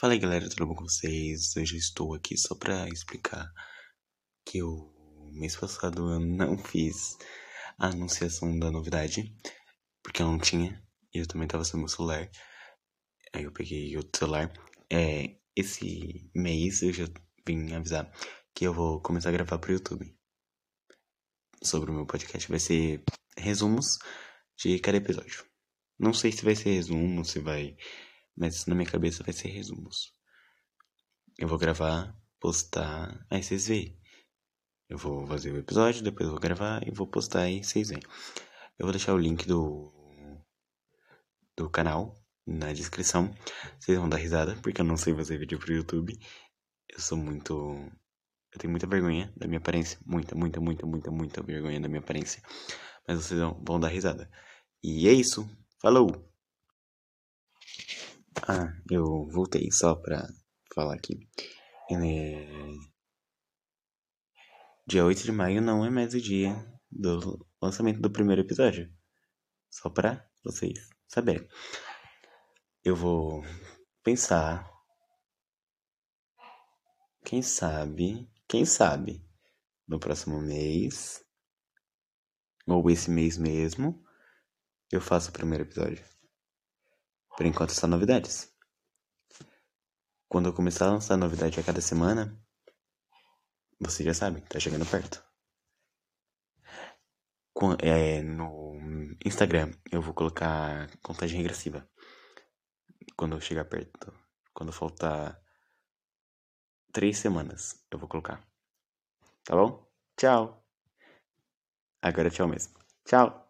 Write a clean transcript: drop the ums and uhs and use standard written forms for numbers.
Fala aí galera, tudo bom com vocês? Hoje eu estou aqui só pra explicar que o mês passado eu não fiz a anunciação da novidade, porque eu não tinha, e eu também tava sem meu celular. Aí eu peguei outro celular. Esse mês eu já vim avisar que eu vou começar a gravar pro YouTube sobre o meu podcast. Vai ser resumos de cada episódio. Não sei se vai ser resumo, se vai, mas na minha cabeça vai ser resumos. Eu vou gravar, postar, aí vocês veem. Eu vou fazer o episódio, depois eu vou gravar e vou postar aí vocês veem. Eu vou deixar o link do canal na descrição. Vocês vão dar risada, porque eu não sei fazer vídeo pro YouTube. Eu sou muito... Eu tenho muita vergonha da minha aparência. Muita vergonha da minha aparência. Mas vocês vão dar risada. E é isso. Falou! Eu voltei só pra falar aqui. Dia 8 de maio não é mais o dia do lançamento do primeiro episódio. Só pra vocês saberem. Eu vou pensar. Quem sabe, no próximo mês, ou esse mês mesmo, eu faço o primeiro episódio. Por enquanto, só novidades. Quando eu começar a lançar novidade a cada semana, você já sabe, tá chegando perto. No Instagram, eu vou colocar contagem regressiva. Quando eu chegar perto. Quando faltar 3 semanas, eu vou colocar. Tá bom? Tchau. Agora é tchau mesmo. Tchau.